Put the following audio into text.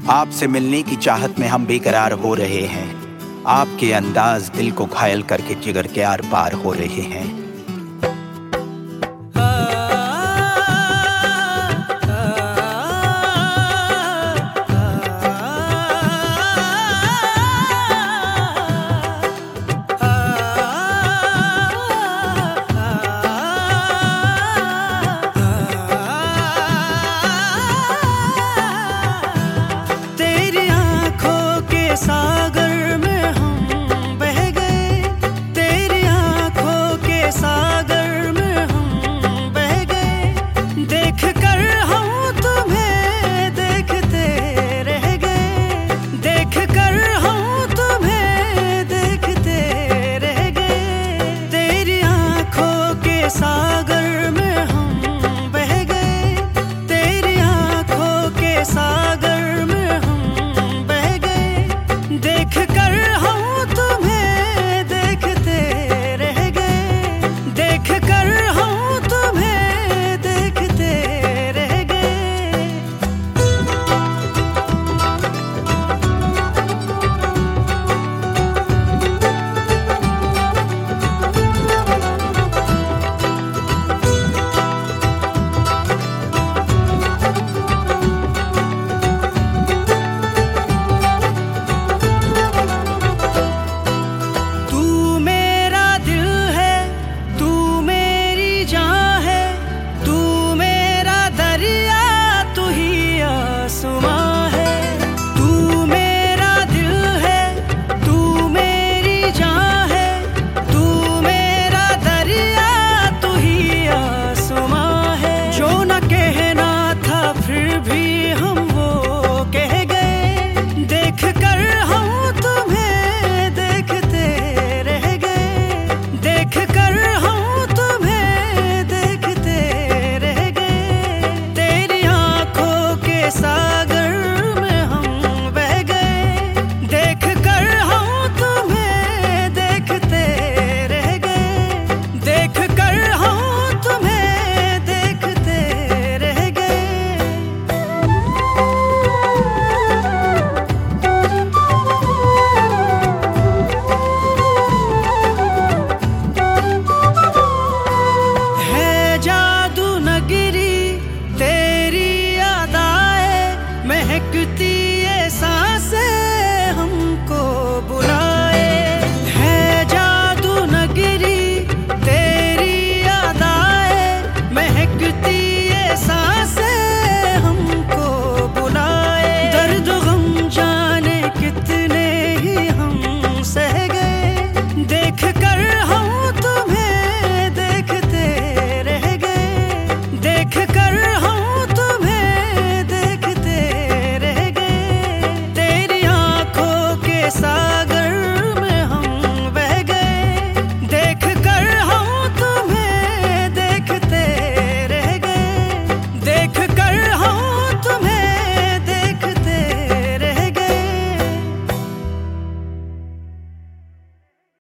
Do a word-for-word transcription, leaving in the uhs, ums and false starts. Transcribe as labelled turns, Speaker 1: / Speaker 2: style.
Speaker 1: आपसे मिलने की चाहत में हम बेकरार हो रहे हैं। आपके अंदाज दिल को घायल करके जिगर के आर पार हो रहे हैं।
Speaker 2: सागर में हम बह गए, तेरी आंखों के सागर में हम बह गए। देख कर हम तुम्हें देखते रह गए, देख कर हम तुम्हें देखते रह गए। तेरी आंखों के सागर में हम बह गए, तेरी आंखों के सागर